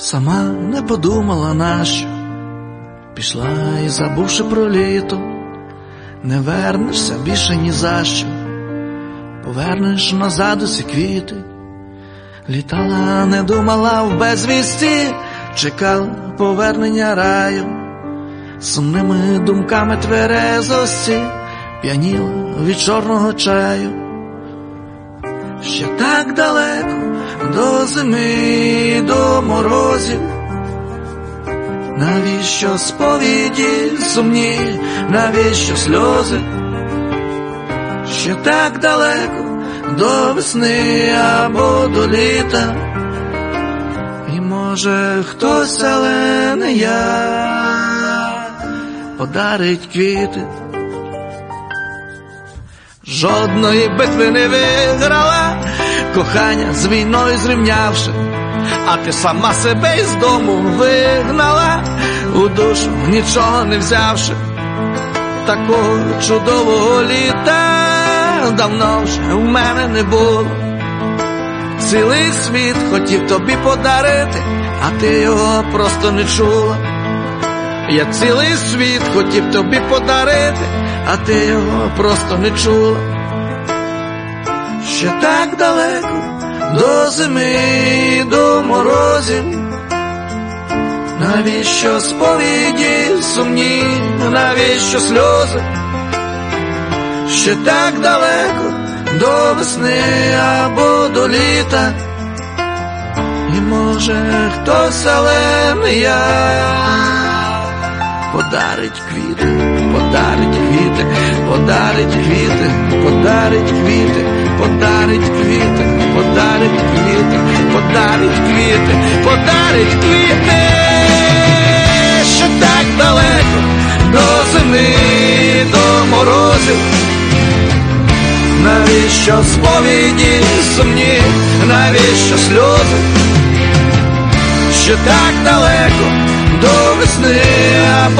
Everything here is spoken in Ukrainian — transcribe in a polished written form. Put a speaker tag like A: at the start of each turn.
A: Сама не подумала нащо, пішла і забувши про літо. Не вернешся більше ні за що, повернеш назад усі квіти. Літала, не думала в безвісті, чекала повернення раю. Сумними думками тверезості п'яніла від чорного чаю. Ще так далеко до зими, до морозів. Навіщо сповіді сумні, навіщо сльози? Ще так далеко до весни або до літа. І може хтось, але не я, подарить квіти. Жодної битви не виграла, кохання з війною зрівнявши, а ти сама себе із дому вигнала, у душу нічого не взявши. Такого чудового літа давно вже в мене не було. Цілий світ хотів тобі подарити, а ти його просто не чула. Я цілий світ хотів тобі подарити, а ти його просто не чула. Ще так далеко до зими, до морозів. Навіщо сповіді сумні, навіщо сльози? Ще так далеко до весни або до літа. І може хтось, але не я, подарить квіти, подарить квіти, подарить квіти, подарить квіти, подарить квіти, подарить квіти, подарить квіти, подарить квіти. Ще так далеко до зими, до морозів. Навіщо сповіді сумні, навіщо сльози? Ще так далеко до весни або